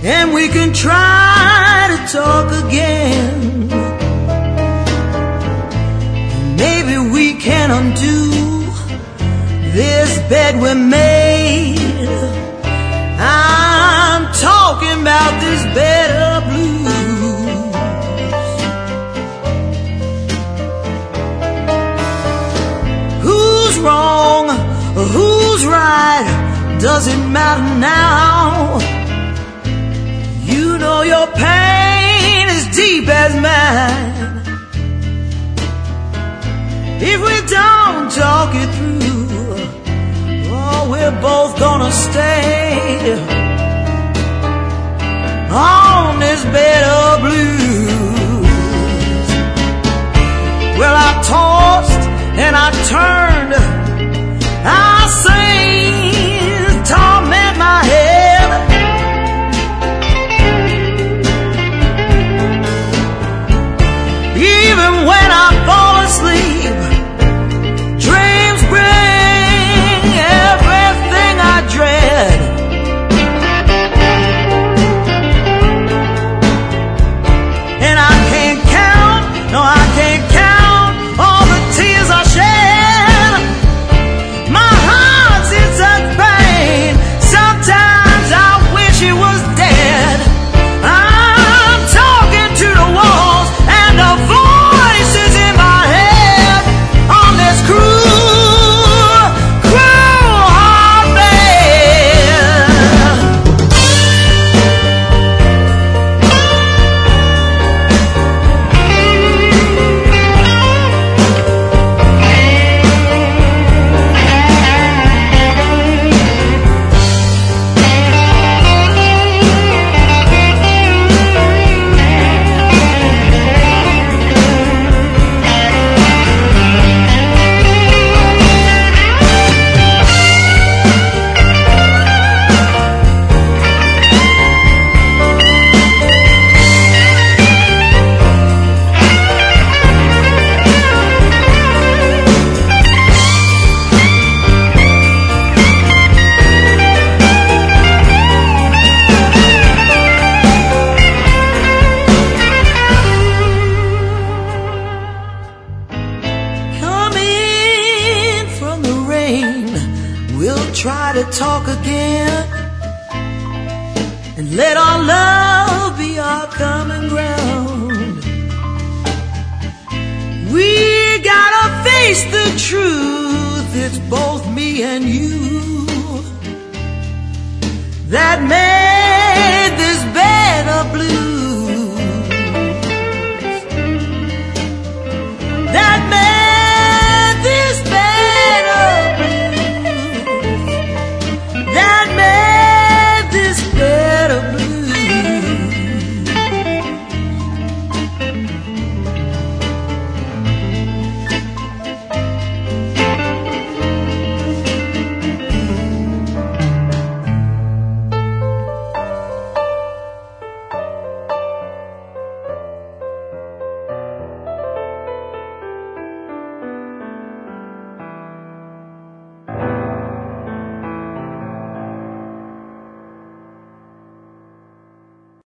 and we can try to talk again. Maybe we can undo this bed we made. I'm talking about this bed of blues. Who's wrong or who's right, doesn't matter now. You know your pain is deep as mine. If we don't talk it through, oh, we're both gonna stay on this bed of blues. Well, I tossed and I turned, I sang, torment my head. Even when I fall asleep, dreams bring everything I dread. And I can't count, no, I can't count all the tears I shed. My heart's in such pain, sometimes I wish it was dead. I'm talking to the walls and the voices in my head on this cruel, cruel hard bed. We'll try to talk again and let our love be our common ground. We gotta face the truth, it's both me and you. That man